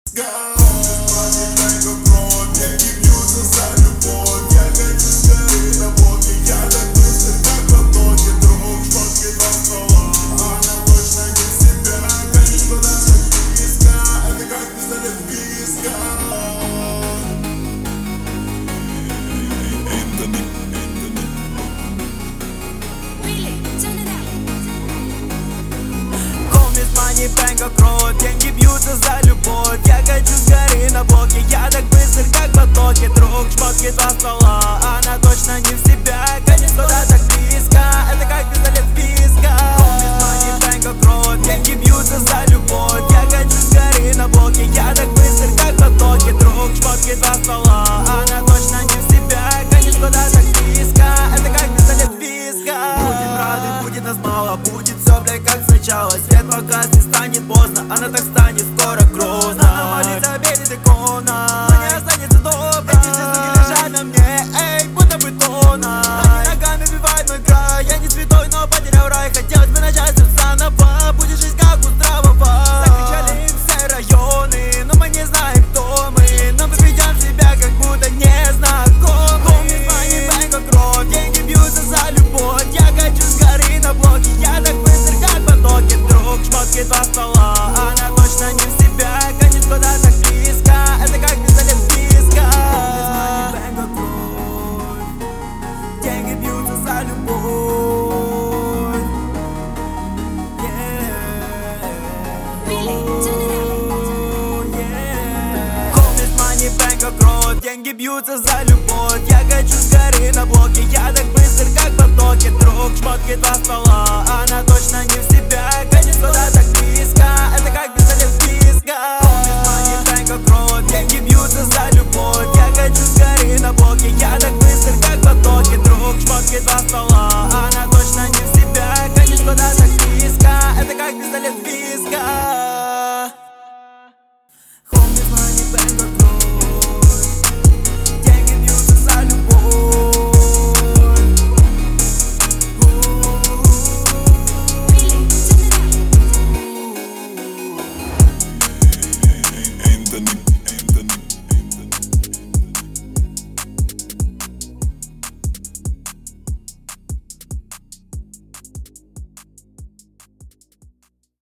Бэнка кровь, деньги бьются за любовь. Я хочу с горы на блоке, я так быстр, как потоки. Друг, шмотки, два стола, она точно не в себя. Конечно, да, так близко, это как пистолет виска. Бэнка кровь, деньги бьются за любовь. Я хочу с горы на блоке, я так быстр, как потоки. Друг, шмотки, два стола, она точно не в себя. Конечно, да, так близко, это как пистолет виска. Будет рады, будет нас мало, будет все, блядь, как сначала. Свет погаснет, станет поздно, она так станет скоро грустно. Она молится, белит икона, но не останется добра. Эти все суки лежат на мне, эй, будто бы тона. Они ногами бивают мой край, я не святой, но потерял рай. Хотелось бы начать с заново, будет жизнь как у здравого. Закричали им все районы, но мы не знаем, кто мы. Но мы ведем себя, как будто не знакомы. Помни, звони, бэнка кровь, деньги бьются за любовь. Я хочу с горы на блоке, я так быстр, как потоки. Друг, шмотки, два стола, она точно не в себя. Конечно, да, так близко, это как пистолет виска. Бэнка кровь, деньги бьются за любовь. Бэнка кровь, деньги бьются за любовь. Я хочу с горы на блоке, я так быстр, как потоки. Друг, шмотки, два стола, она точно не в себя. Конечно, да, так близко, это как пистолет виска.